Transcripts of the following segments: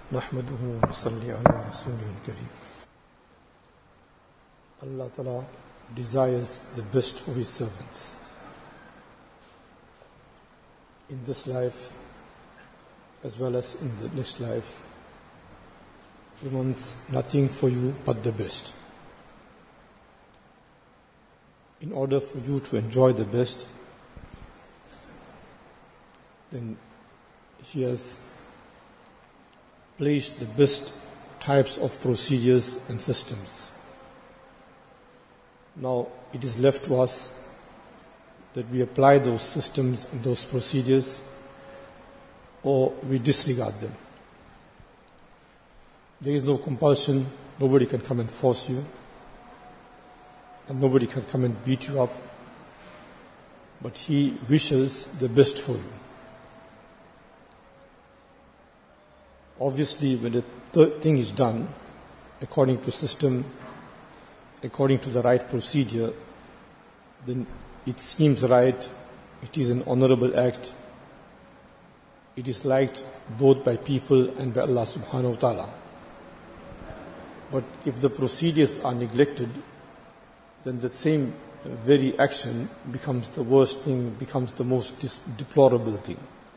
نحمده ونصلي على رسوله الكريم. Allah Ta'ala desires the best for His servants. In this life, as well as in the next life, He wants nothing for you but the best. In order for you to enjoy the best, then He has placed the best types of procedures and systems. Now, it is left to us that we apply those systems and those procedures, or we disregard them. There is no compulsion. Nobody can come and force you, and nobody can come and beat you up. But He wishes the best for you. Obviously, when the thing is done according to system, according to the right procedure, then it seems right, it is an honorable act, it is liked both by people and by Allah subhanahu wa ta'ala. But if the procedures are neglected, then that same very action becomes the worst thing, becomes the most deplorable thing.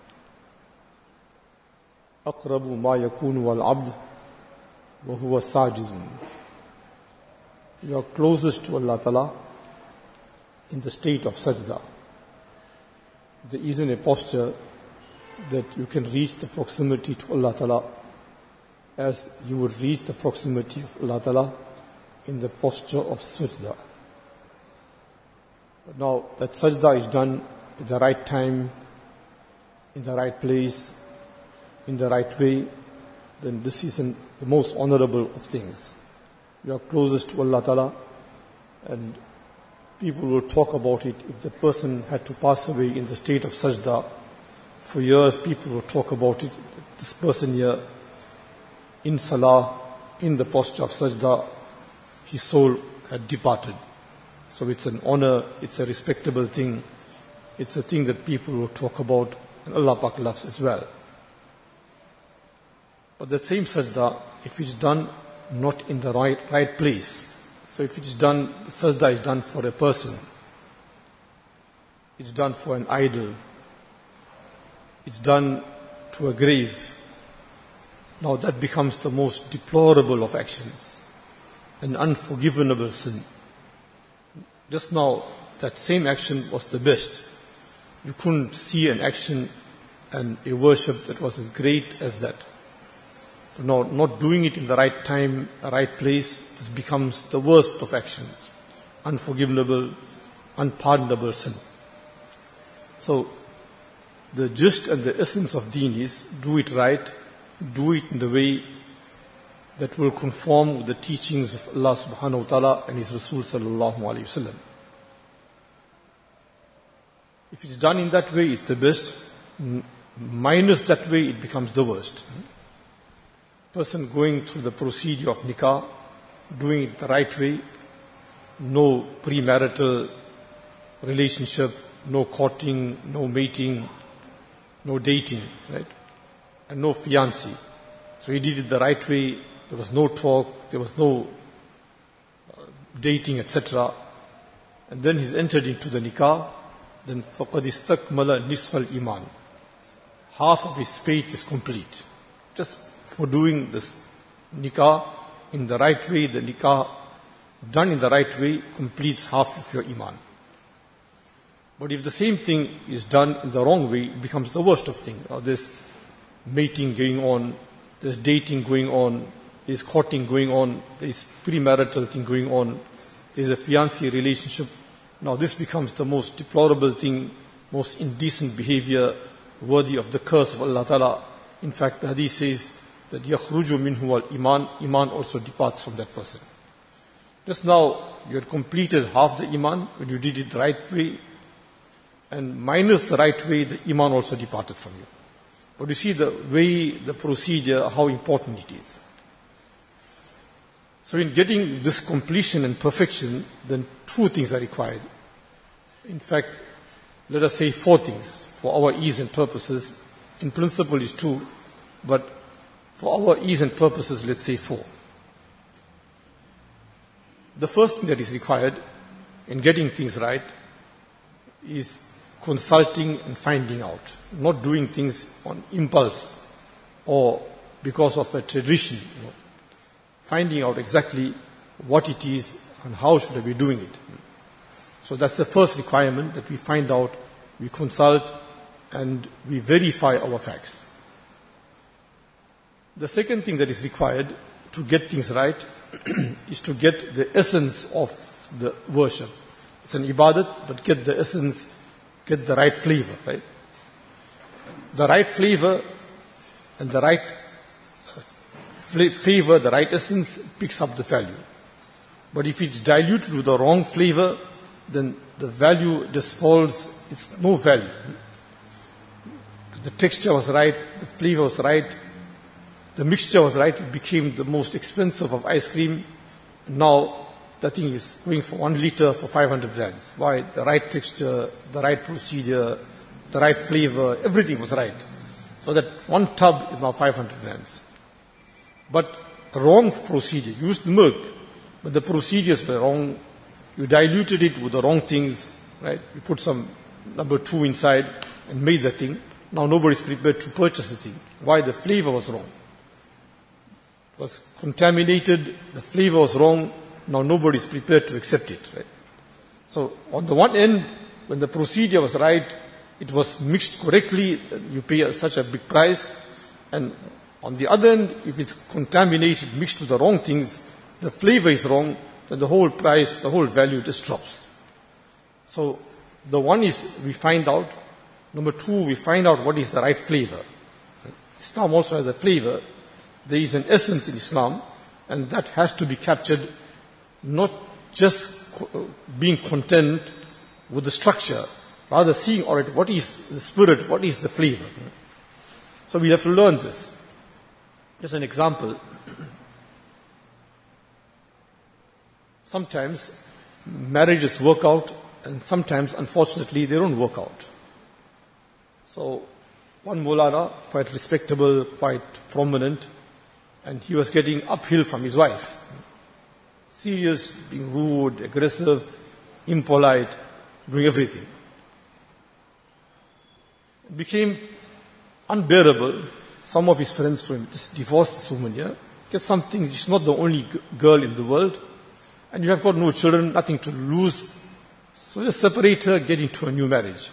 أقرب ما يكون والعبد وهو ساجد. You are closest to Allah Ta'ala in the state of sajda. There isn't a posture that you can reach the proximity to Allah Ta'ala as you would reach the proximity of Allah Ta'ala in the posture of sajda. But now that sajda is done at the right time, in the right place, in the right way, then this is the most honorable of things. You are closest to Allah Ta'ala, and people will talk about it. If the person had to pass away in the state of sajda, for years people will talk about it. This person here, in salah, in the posture of sajda, his soul had departed. So it's an honor, it's a respectable thing, it's a thing that people will talk about, and Allah Pak loves as well. But that same sajda, if it's done not in the right place, so if it's done, sajda is done for a person, it's done for an idol, it's done to a grave, now that becomes the most deplorable of actions, an unforgivable sin. Just now, that same action was the best. You couldn't see an action and a worship that was as great as that. Now, not doing it in the right time, the right place, this becomes the worst of actions. Unforgivable, unpardonable sin. So, the gist and the essence of deen is, do it right, do it in the way that will conform with the teachings of Allah subhanahu wa ta'ala and His Rasul sallallahu alayhi wa sallam. If it's done in that way, it's the best. Minus that way, it becomes the worst. Person going through the procedure of nikah, doing it the right way, no premarital relationship, no courting, no mating, no dating, right? And no fiancé. So he did it the right way, there was no talk, there was no dating, etc. And then he's entered into the nikah, then فَقَدْ اسْتَكْمَلَ نِصْفَ الْإِيمَانِ. Half of his faith is complete. Just for doing this nikah in the right way, the nikah done in the right way completes half of your iman. But if the same thing is done in the wrong way, it becomes the worst of things. There's mating going on, there's dating going on, there's courting going on, there's premarital thing going on, there's a fiancé relationship. Now this becomes the most deplorable thing, most indecent behavior, worthy of the curse of Allah Ta'ala. In fact, the hadith says that يَخْرُجُ مِنْهُ الْإِيمَانِ, Iman also departs from that person. Just now, you had completed half the Iman when you did it the right way, and minus the right way, the Iman also departed from you. But you see the way, the procedure, how important it is. So in getting this completion and perfection, then two things are required. In fact, let us say 4 things for our ease and purposes. In principle it's 2, but For our ease and purposes, let's say 4. The first thing that is required in getting things right is consulting and finding out, not doing things on impulse or because of a tradition. Finding out exactly what it is and how should I be doing it. So that's the first requirement, that we find out, we consult, and we verify our facts. The second thing that is required to get things right is to get the essence of the worship. It's an ibadat, but get the essence, get the right flavor, right? The right flavor and the right flavor, the right essence picks up the value. But if it's diluted with the wrong flavor, then the value just falls, it's no value. The texture was right, the flavor was right, the mixture was right, it became the most expensive of ice cream. Now the thing is going for 1 liter for 500 rands. Why? The right texture, the right procedure, the right flavor, everything was right. So that 1 tub is now 500 rands. But wrong procedure, you used milk, but the procedures were wrong. You diluted it with the wrong things, right? You put some number 2 inside and made the thing. Now nobody's prepared to purchase the thing. Why? The flavor was wrong. It was contaminated, the flavor was wrong, now nobody's prepared to accept it, right? So on the one end, when the procedure was right, it was mixed correctly, you pay such a big price, and on the other end, if it's contaminated, mixed with the wrong things, the flavor is wrong, then the whole price, the whole value just drops. So the one is we find out. Number 2, we find out what is the right flavor. Islam also has a flavor. There is an essence in Islam, and that has to be captured, not just being content with the structure, rather seeing, all right, what is the spirit, what is the flavor. So we have to learn this. Just an example. Sometimes marriages work out, and sometimes, unfortunately, they don't work out. So one Maulana, quite respectable, quite prominent, and he was getting uphill from his wife. Serious, being rude, aggressive, impolite, doing everything. It became unbearable. Some of his friends told him, just divorce this woman here. Get something, she's not the only girl in the world. And you have got no children, nothing to lose. So just separate her, get into a new marriage.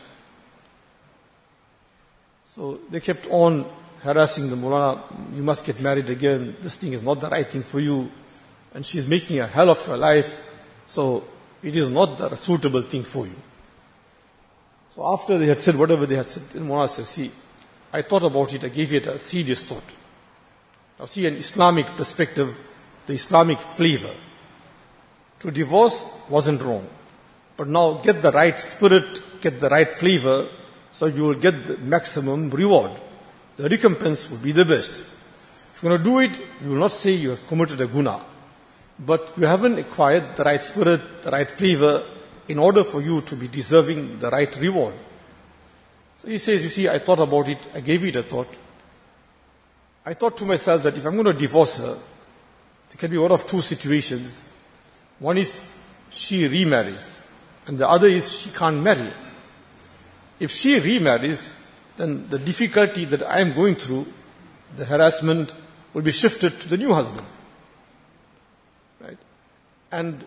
So they kept on harassing the Maulana, you must get married again, this thing is not the right thing for you. And she's making a hell of your life, so it is not the suitable thing for you. So after they had said whatever they had said, the Maulana says, see, I thought about it, I gave it a serious thought. Now see, an Islamic perspective, the Islamic flavor. To divorce wasn't wrong. But now get the right spirit, get the right flavor, so you will get the maximum reward. The recompense will be the best. If you're going to do it, you will not say you have committed a guna. But you haven't acquired the right spirit, the right flavor, in order for you to be deserving the right reward. So he says, you see, I thought about it, I gave it a thought. I thought to myself that if I'm going to divorce her, there can be one of 2 situations. One is she remarries, and the other is she can't marry. If she remarries, then the difficulty that I am going through, the harassment, will be shifted to the new husband. Right? And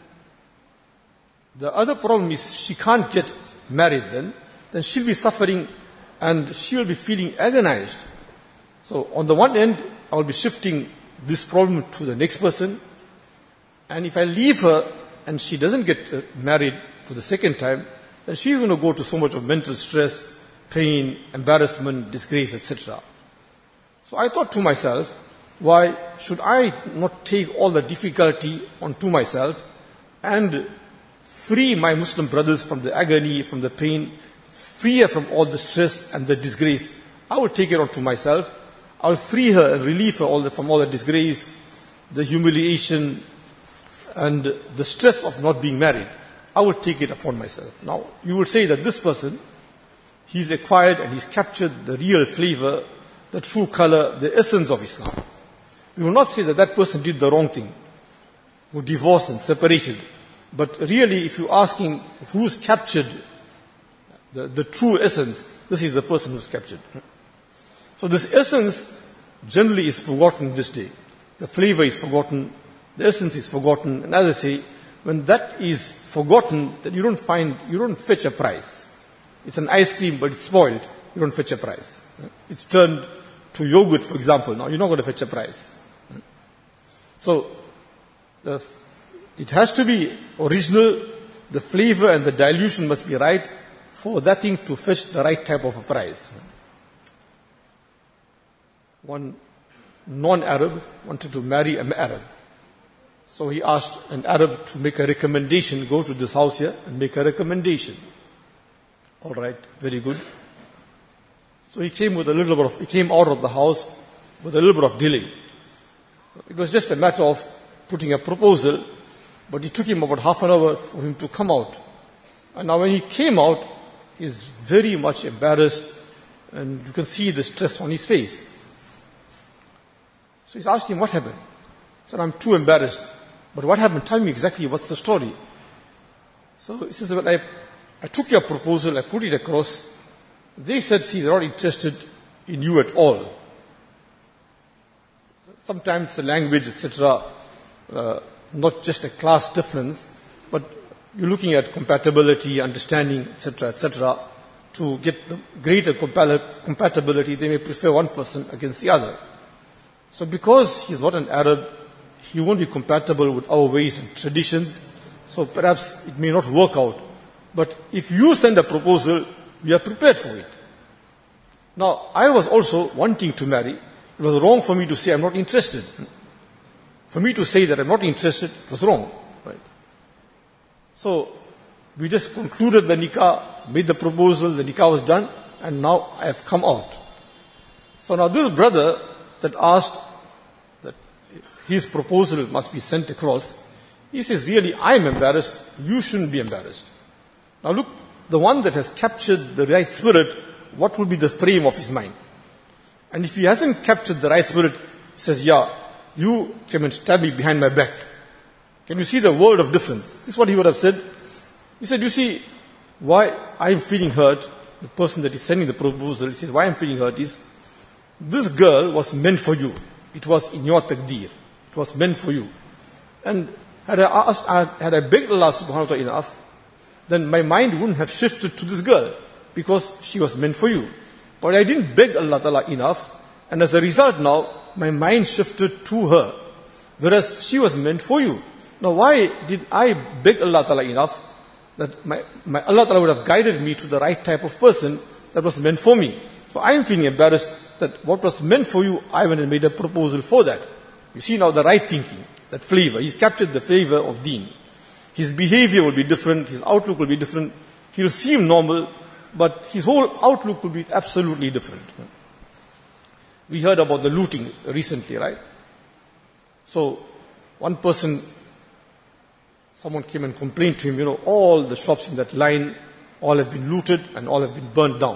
the other problem is she can't get married then she'll be suffering and she'll be feeling agonized. So on the one end, I will be shifting this problem to the next person. And if I leave her and she doesn't get married for the second time, then she's going to go to so much of mental stress, pain, embarrassment, disgrace, etc. So I thought to myself, why should I not take all the difficulty onto myself and free my Muslim brothers from the agony, from the pain, free her from all the stress and the disgrace? I will take it onto myself. I will free her and relieve her from all the disgrace, the humiliation, and the stress of not being married. I will take it upon myself. Now, you will say that this person, he's acquired and he's captured the real flavor, the true color, the essence of Islam. We will not say that that person did the wrong thing, who divorced and separated. But really, if you're asking who's captured the true essence, this is the person who's captured. So this essence generally is forgotten this day. The flavor is forgotten, the essence is forgotten, and as I say, when that is forgotten, then you don't fetch a price. It's an ice cream, but it's spoiled. You don't fetch a price. It's turned to yogurt, for example. Now you're not going to fetch a price. So it has to be original. The flavor and the dilution must be right for that thing to fetch the right type of a price. One non-Arab wanted to marry an Arab. So he asked an Arab to make a recommendation, go to this house here and make a recommendation. All right, very good. So he came out of the house with a little bit of delay. It was just a matter of putting a proposal, but it took him about half an hour for him to come out. And now when he came out, he's very much embarrassed, and you can see the stress on his face. So he's asked him, what happened? He said, I'm too embarrassed. But what happened? Tell me exactly what's the story. So he says, well, I took your proposal, I put it across. They said, see, they're not interested in you at all. Sometimes the language, etc., not just a class difference, but you're looking at compatibility, understanding, etc., etc. To get the greater compatibility, they may prefer one person against the other. So because he's not an Arab, he won't be compatible with our ways and traditions, so perhaps it may not work out. But if you send a proposal, we are prepared for it. Now, I was also wanting to marry. It was wrong for me to say I'm not interested. For me to say that I'm not interested was wrong. Right? So, we just concluded the nikah, made the proposal, the nikah was done, and now I have come out. So now this brother that asked that his proposal must be sent across, he says, really, I'm embarrassed, you shouldn't be embarrassed. Now look, the one that has captured the right spirit, what will be the frame of his mind? And if he hasn't captured the right spirit, he says, yeah, you came and stabbed me behind my back. Can you see the world of difference? This is what he would have said. He said, you see, why I'm feeling hurt, the person that is sending the proposal, he says, why I'm feeling hurt is, this girl was meant for you. It was in your taqdeer. It was meant for you. And had I begged Allah subhanahu wa ta'ala enough, then my mind wouldn't have shifted to this girl, because she was meant for you. But I didn't beg Allah ta'ala enough, and as a result now, my mind shifted to her, whereas she was meant for you. Now why did I beg Allah ta'ala enough, that my Allah ta'ala would have guided me to the right type of person that was meant for me? So I am feeling embarrassed that what was meant for you, I went and made a proposal for that. You see now the right thinking, that flavor. He's captured the flavor of deen. His behavior will be different, his outlook will be different. He'll seem normal, but his whole outlook will be absolutely different. We heard about the looting recently, right? So, one person, someone came and complained to him, all the shops in that line, all have been looted and all have been burned down.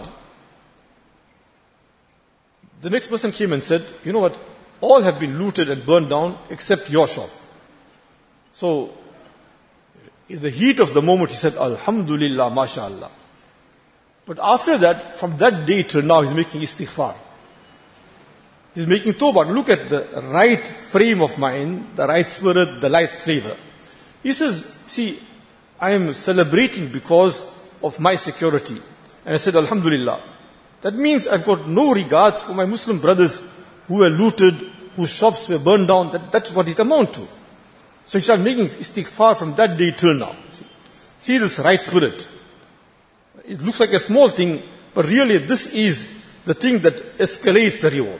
The next person came and said, you know what, all have been looted and burned down except your shop. So, in the heat of the moment, he said, Alhamdulillah, MashaAllah. But after that, from that day till now, he's making istighfar. He's making tawbah. Look at the right frame of mind, the right spirit, the right flavor. He says, see, I am celebrating because of my security. And I said, Alhamdulillah. That means I've got no regards for my Muslim brothers who were looted, whose shops were burned down. That's what it amounts to. So he started making istighfar from that day till now. See this right spirit. It looks like a small thing, but really this is the thing that escalates the reward.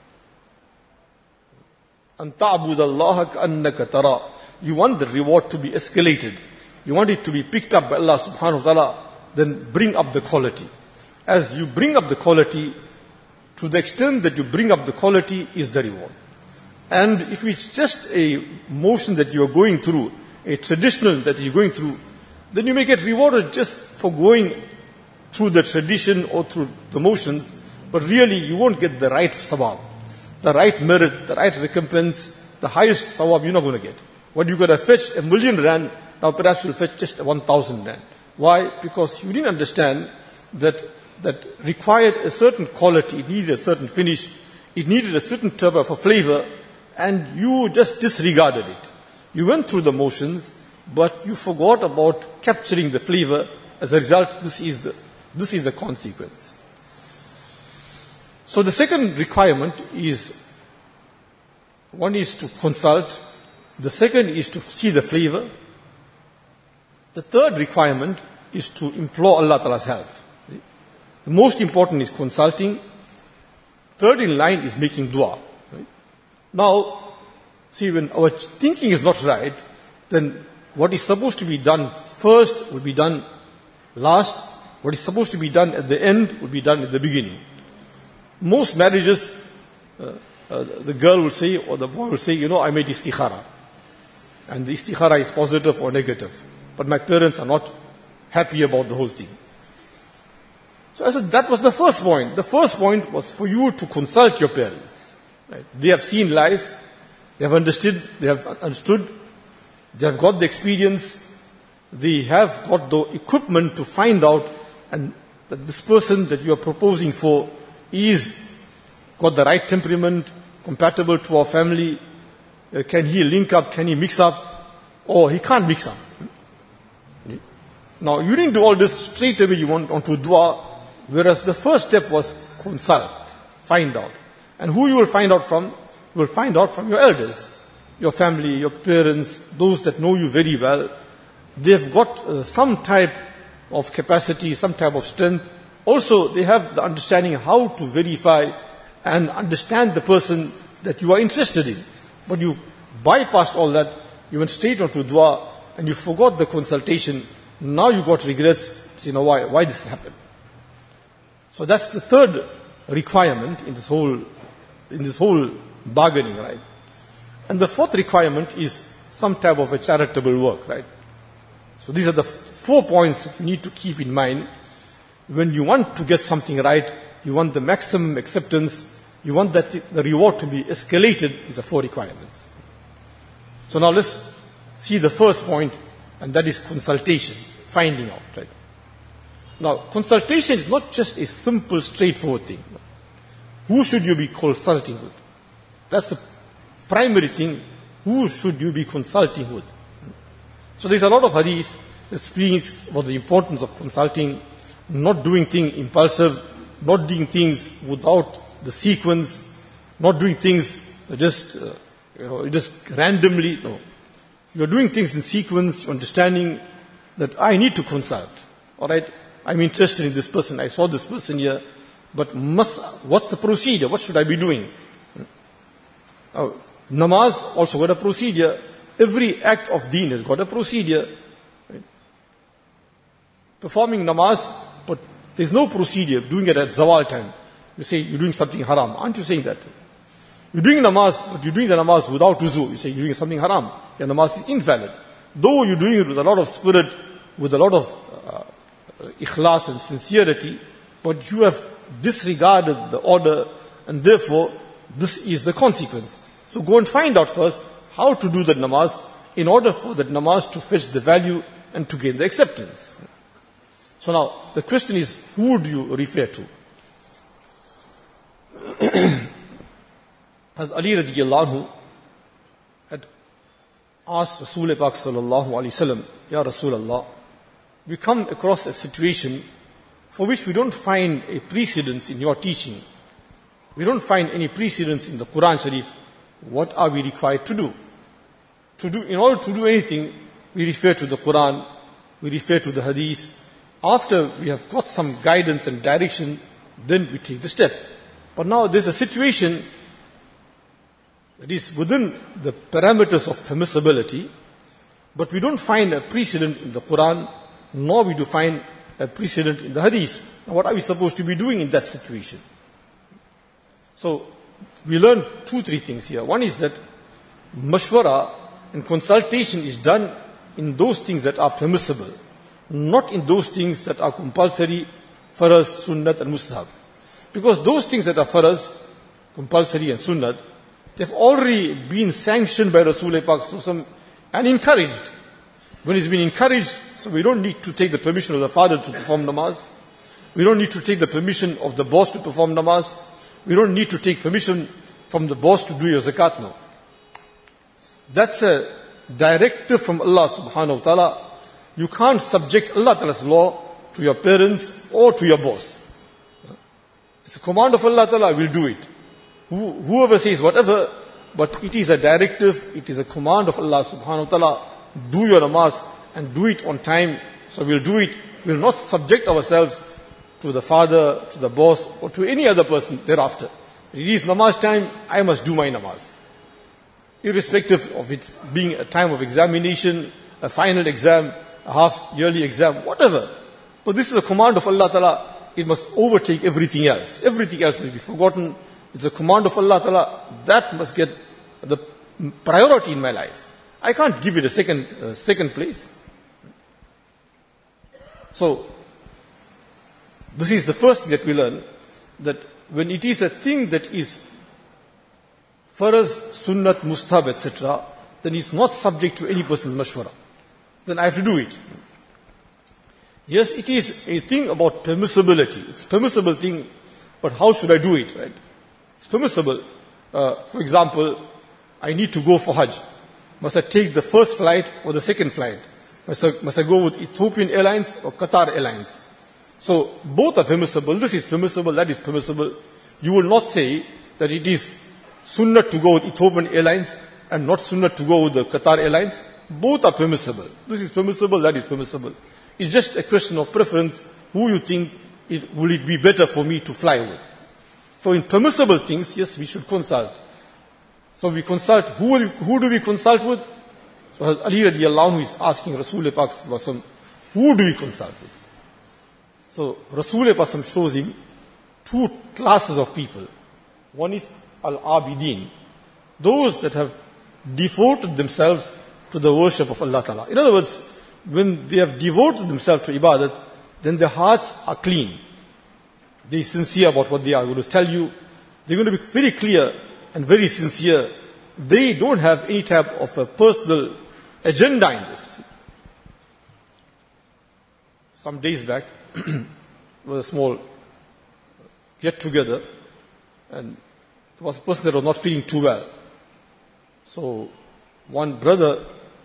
أَن تَعْبُدَ اللَّهَ كَأَنَّكَ تَرَى. You want the reward to be escalated. You want it to be picked up by Allah subhanahu wa ta'ala. Then bring up the quality. As you bring up the quality, to the extent that you bring up the quality is the reward. And if it's just a motion that you are going through, a traditional that you're going through, then you may get rewarded just for going through the tradition or through the motions, but really you won't get the right sawab. the right merit, the right recompense, the highest sawab you're not going to get. What you got to fetch 1,000,000 rand, now perhaps you'll fetch just 1,000 rand. Why? Because you didn't understand that required a certain quality, it needed a certain finish, it needed a certain type of a flavor, and you just disregarded it. You went through the motions, but you forgot about capturing the flavor. As a result, this is the consequence. So the second requirement is, one is to consult, the second is to see the flavor, the third requirement is to implore Allah Ta'ala's help. The most important is consulting. Third in line is making dua. Right? Now, see, when our thinking is not right, then what is supposed to be done first will be done last. What is supposed to be done at the end will be done at the beginning. Most marriages, the girl will say or the boy will say, I made istikhara. And the istikhara is positive or negative. But my parents are not happy about the whole thing. So I said that was the first point. The first point was for you to consult your parents. Right? They have seen life, they have understood, they have got the experience, they have got the equipment to find out and that this person that you are proposing for is got the right temperament, compatible to our family, can he link up, can he mix up, or he can't mix up. Now, you didn't do all this straight away, you went on to dua, whereas the first step was consult, find out. And who you will find out from? You will find out from your elders, your family, your parents, those that know you very well. They've got some type of capacity, some type of strength. Also, they have the understanding how to verify and understand the person that you are interested in. But you bypassed all that, you went straight on to dua, and you forgot the consultation. Now you got regrets, say, why this happened? So that's the third requirement in this whole bargaining, right? And the fourth requirement is some type of a charitable work, right? So these are the 4 points that you need to keep in mind. When you want to get something right, you want the maximum acceptance, you want that the reward to be escalated, these are 4 requirements. So now let's see the first point, and that is consultation, finding out, right? Now, consultation is not just a simple, straightforward thing. Who should you be consulting with? That's the primary thing. Who should you be consulting with? So there's a lot of hadith that speaks about the importance of consulting, not doing things impulsive, not doing things without the sequence, not doing things just randomly. No. You're doing things in sequence, understanding that I need to consult. All right, I'm interested in this person. I saw this person here, but what's the procedure? What should I be doing? Namaz also got a procedure. Every act of deen has got a procedure. Right? Performing namaz, but there's no procedure. Doing it at zawal time. You say you're doing something haram. Aren't you saying that? You're doing namaz, but you're doing the namaz without wuzu. You say you're doing something haram. Your namaz is invalid. Though you're doing it with a lot of spirit, with a lot of ikhlas and sincerity, but you have disregarded the order, and therefore this is the consequence. So go and find out first how to do that namaz in order for that namaz to fetch the value and to gain the acceptance. So now the question is, who do you refer to? As Ali radiallahu anhu had asked Rasul Pak sallallahu alayhi wasallam, Ya Rasulullah, we come across a situation for which we don't find a precedence in your teaching. We don't find any precedence in the Quran Sharif. What are we required to do? In order to do anything, we refer to the Quran, we refer to the Hadith. After we have got some guidance and direction, then we take the step. But now there's a situation that is within the parameters of permissibility, but we don't find a precedent in the Quran, nor we do find a precedent in the Hadith. Now what are we supposed to be doing in that situation? So we learn 2-3 things here. One is that mashwara and consultation is done in those things that are permissible, not in those things that are compulsory, faraz, sunnat and mustahab. Because those things that are faraz, compulsory and sunnat, they've already been sanctioned by Rasulullah Pak and encouraged. When it's been encouraged, so we don't need to take the permission of the father to perform namaz. We don't need to take the permission of the boss to perform namaz. We don't need to take permission from the boss to do your zakat now. That's a directive from Allah subhanahu wa ta'ala. You can't subject Allah ta'ala's law to your parents or to your boss. It's a command of Allah ta'ala, we'll do it. Whoever says whatever, but it is a directive, it is a command of Allah subhanahu wa ta'ala. Do your namaz and do it on time. So we'll do it. We'll not subject ourselves to the father, to the boss, or to any other person thereafter. It is namaz time, I must do my namaz. Irrespective of it being a time of examination, a final exam, a half-yearly exam, whatever. But this is a command of Allah Ta'ala. It must overtake everything else. Everything else may be forgotten. It's a command of Allah Ta'ala. That must get the priority in my life. I can't give it a second place. So, this is the first thing that we learn, that when it is a thing that is faraz, sunnat, mustahab, etc., then it's not subject to any person's mashwara. Then I have to do it. Yes, it is a thing about permissibility. It's a permissible thing, but how should I do it, right? It's permissible. For example, I need to go for Hajj. Must I take the first flight or the second flight? Must I go with Ethiopian Airlines or Qatar Airlines? So, both are permissible. This is permissible, that is permissible. You will not say that it is sunnah to go with Ethiopian Airlines and not sunnah to go with the Qatar Airlines. Both are permissible. This is permissible, that is permissible. It's just a question of preference, who you think will it be better for me to fly with. So in permissible things, yes, we should consult. So we consult, who do we consult with? So Ali radiallahu anhu is asking Rasulullah Pak sallallahu alaihi wasallam, who do we consult with? So Rasulullah Pak shows him two classes of people. One is al-abidin, those that have devoted themselves to the worship of Allah Ta'ala. In other words, when they have devoted themselves to ibadat, then their hearts are clean. They are sincere about what they are going to tell you. They're going to be very clear and very sincere. They don't have any type of a personal agenda in this. Some days back, there was a small get-together, and there was a person that was not feeling too well. So, one brother,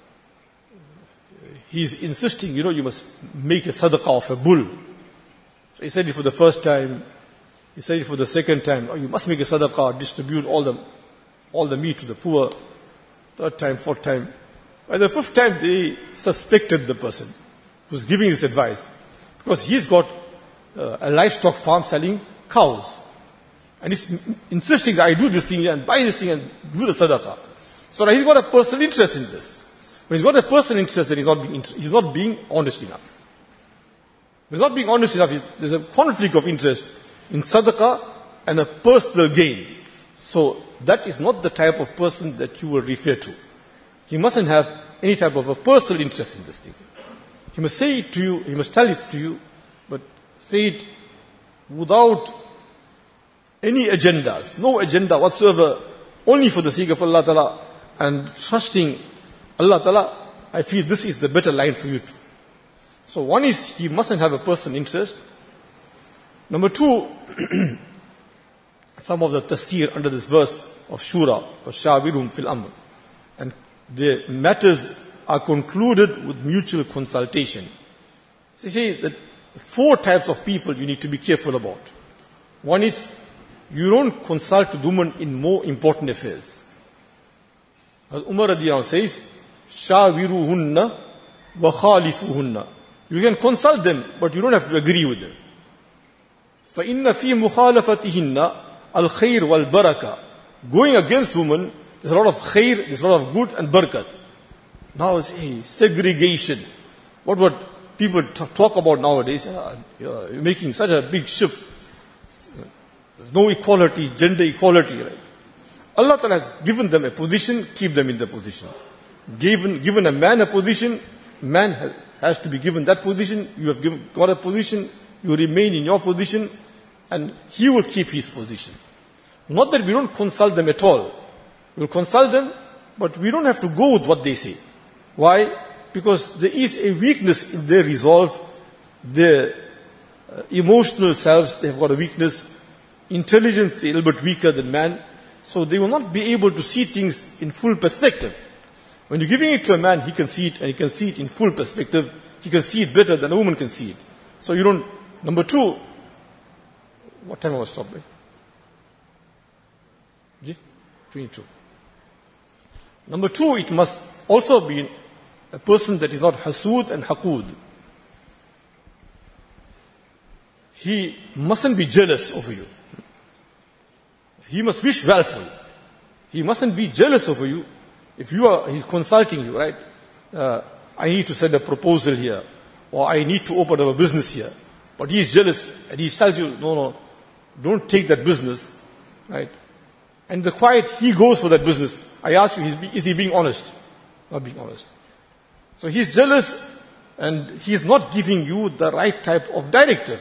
he's insisting, you must make a sadaqah of a bull. So he said it for the first time, he said it for the second time, you must make a sadaqah, distribute all the meat to the poor. Third time, fourth time. By the fifth time, they suspected the person who was giving this advice, because he's got a livestock farm selling cows. And he's insisting that I do this thing and buy this thing and do the sadaqah. So he's got a personal interest in this. When he's got a personal interest, then he's not being honest enough. He's not being honest enough. There's a conflict of interest in sadaqah and a personal gain. So that is not the type of person that you will refer to. He mustn't have any type of a personal interest in this thing. He must say it to you, he must tell it to you, but say it without any agendas, no agenda whatsoever, only for the sake of Allah Ta'ala, and trusting Allah Ta'ala. I feel this is the better line for you to. So one is, he mustn't have a personal interest. Number two, some of the tafsir under this verse of Shura, or Shawirum fil Amr, and the matters are concluded with mutual consultation. So you see that 4 types of people you need to be careful about. One is, you don't consult the woman in more important affairs. As Umar radiallahu anhu says, Shawiruhunna wa khalifuhunna. You can consult them, but you don't have to agree with them. فَإِنَّ فِي مُخَالَفَتِهِنَّ الْخَيْرِ وَالْبَرَكَةِ. Going against women, there's a lot of khair, there's a lot of good and barakat. Now it's segregation. What people talk about nowadays, you're making such a big shift. There's no equality, gender equality, right? Allah Ta'ala has given them a position, keep them in the position. Given a man a position, man has to be given that position. You have got a position, you remain in your position, and he will keep his position. Not that we don't consult them at all. We'll consult them, but we don't have to go with what they say. Why? Because there is a weakness in their resolve, their emotional selves, they have got a weakness. Intelligence, they're a little bit weaker than man. So they will not be able to see things in full perspective. When you're giving it to a man, he can see it, and he can see it in full perspective. He can see it better than a woman can see it. So you don't. Number two, what time I was stopped by? 22. Number two, it must also be a person that is not hasud and haqud. He mustn't be jealous over you. He must wish well for you. He mustn't be jealous over you. If he's consulting you, right? I need to send a proposal here, or I need to open up a business here. But he is jealous, and he tells you, no, don't take that business, right? And the quiet, he goes for that business. I ask you, is he being honest? Not being honest. So he's jealous, and he's not giving you the right type of directive.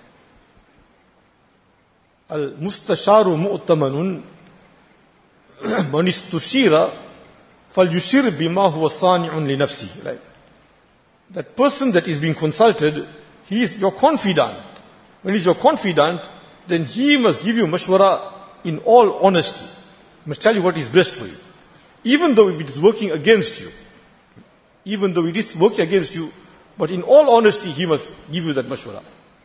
Al-mustasharu mu'tamanun man istushira falyushir bima huwa sani'un li nafsi. Right? That person that is being consulted, he is your confidant. When he's your confidant, then he must give you mashwara in all honesty. He must tell you what is best for you. Even though if it is working against you. Even though it is working against you, but in all honesty, he must give you that mashwara.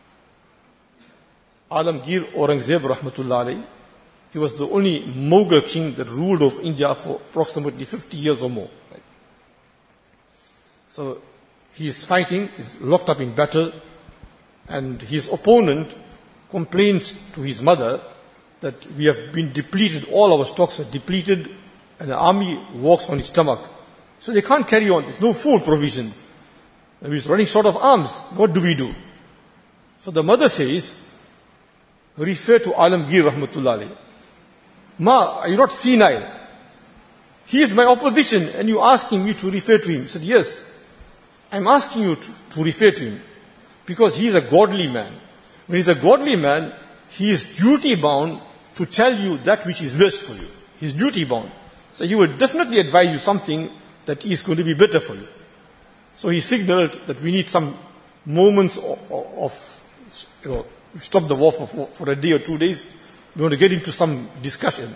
Alamgir Aurangzeb rahmatullah alayhi, he was the only Mughal king that ruled over India for approximately 50 years or more. Right? So he is fighting, is locked up in battle, and his opponent complains to his mother that we have been depleted, all our stocks are depleted, and the army walks on its stomach. So they can't carry on, there's no food provisions. And we're running short of arms. What do we do? So the mother says, refer to Alamgir rahmatullah alayhi. Ma, are you not senile? He is my opposition, and you asking me to refer to him. He said, yes, I'm asking you to refer to him, because he is a godly man. When he's a godly man, he is duty bound to tell you that which is best for you. He's duty bound. So he will definitely advise you something that is going to be better for you. So he signaled that we need some moments of stop the war for a day or 2 days. We want to get into some discussion.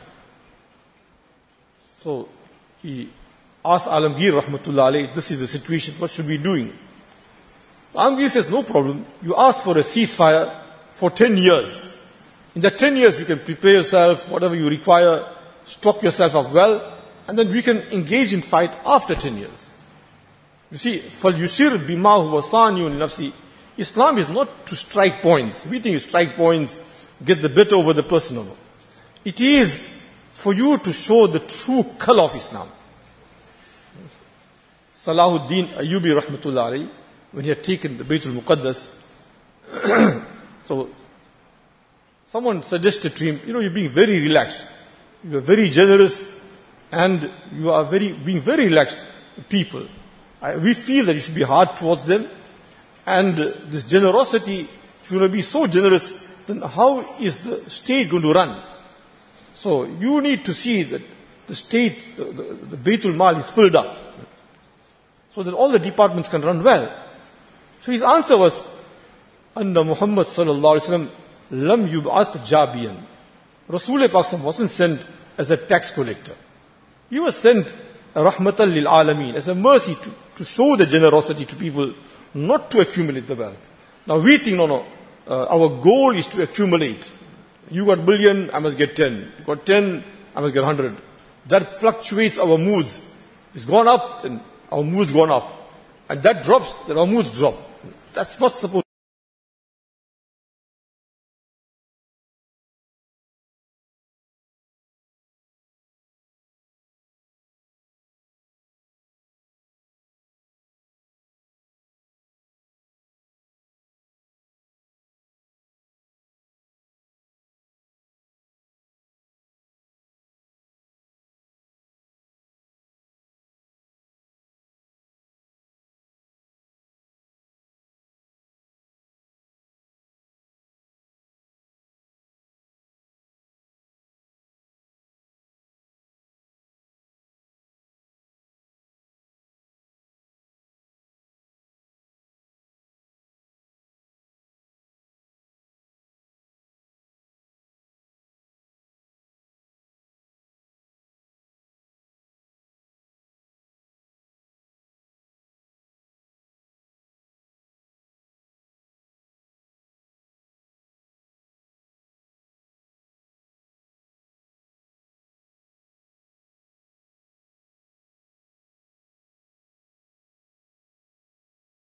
So he asked Alamgir rahmatullah alayhi, this is the situation, what should we be doing? Alamgir says, no problem. You ask for a ceasefire for 10 years. In that 10 years, you can prepare yourself, whatever you require, stock yourself up well, and then we can engage in fight after 10 years. You see, فَلْيُشِرْ بِمَا هُوَ صَانِيٌ لِنَفْسِهِ. Islam is not to strike points. We think you strike points, get the better over the person. No. It is for you to show the true color of Islam. Salahuddin Ayyubi rahmatullah alayhi, when he had taken the Baytul Muqaddas, so someone suggested to him, you're being very relaxed. You are very generous, and you are being very relaxed people. We feel that you should be hard towards them, and this generosity, if you want to be so generous, then how is the state going to run? So you need to see that the state, the Baytul Mal is filled up, so that all the departments can run well. So his answer was, Anna Muhammad sallallahu alaihi wasallam lam yub'ath jabiyan. Rasul Pak wasn't sent as a tax collector. He was sent rahmatan lil alameen, as a mercy to show the generosity to people, not to accumulate the wealth. Now we think, our goal is to accumulate. You got billion, I must get 10. You got 10, I must get 100. That fluctuates our moods. It's gone up, then our moods gone up. And that drops, then our moods drop. That's not supposed